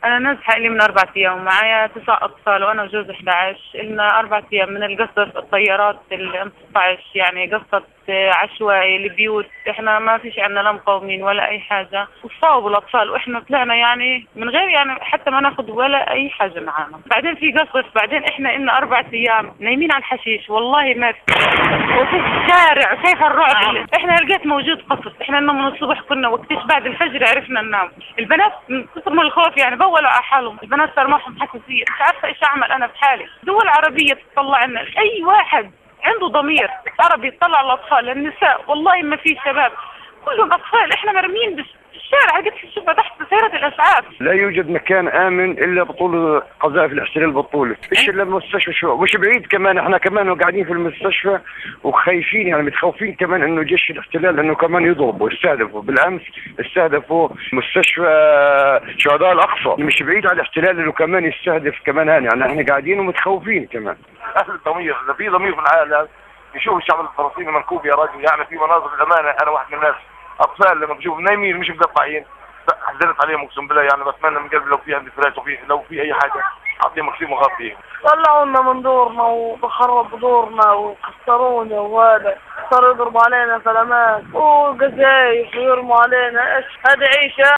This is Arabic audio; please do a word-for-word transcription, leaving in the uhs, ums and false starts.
أنا نازحة لي من أربع أيام، معايا تسع أطفال وأنا وجوزي إحدى عشر. إلنا أربع أيام من القصف، الطيارات ال ستة عشر يعني قصت عشوائي البيوت. إحنا ما فيش عندنا لا مقاومين ولا أي حاجة، وصابوا الأطفال وإحنا طلعنا يعني من غير يعني حتى ما ناخذ ولا أي حاجة معانا. بعدين في قصف، بعدين إحنا إلنا أربع أيام نايمين على الحشيش، والله ما في وفي الشارع. شايف الرعب اللي إحنا لقيت موجود قصف. إحنا من الصبح كنا وقتش بعد الفجر عرفنا ننام. البنات من كثر من الخوف يعني بولوا على حالهم، البنات صار معهم حساسية، مش عارفة إيش أعمل أنا بحالي. دول عربية تطلع لنا أي واحد عنده ضمير عربي يطلع على الأطفال النساء، والله ما في شباب، كلهم أطفال. إحنا مرميين بالشارع، قلت تشوفها تحت سيارة الإسعاف. لا يوجد مكان آمن إلا بطول قذائف الاحتلال البطولي، إيش إلا المستشفى. شو مش بعيد كمان، إحنا كمان قاعدين في المستشفى وخايفين يعني متخوفين كمان إنه جيش الاحتلال إنه كمان يضربوا يستهدفوا. بالأمس استهدفوا مستشفى شهداء الأقصى، مش بعيد على الاحتلال إنه كمان يستهدف كمان هان. يعني إحنا قاعدين ومتخوفين كمان. أهل الضمير، إذا في ضمير في العالم يشوف الشعب الفلسطيني منكوب يا راجل. يعني في مناظر الأمانة، أنا واحد من الناس أطفال لما بشوف نايمين مش مقطعين حزنت عليهم اقسم بالله. يعني بتمنى من قلبي لو في عندي فراش وفي لو في اي حاجه اعطيهم مكسيم وغطيهم. طلعونا من دورنا وخربوا دورنا وكسرونا، وهذا صاروا يضربوا علينا كلمات وقذايف ويرموا علينا. ايش هذه عيشه؟